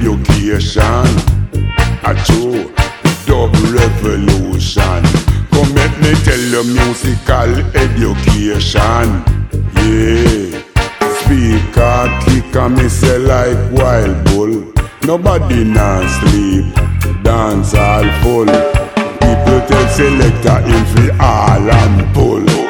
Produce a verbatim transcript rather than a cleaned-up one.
education. A true dub revolution. Come let me tell you musical education. Yeah. Speaker kick and me say like wild bull. Nobody not sleep, dance all full. People tell selector him fi all and pull.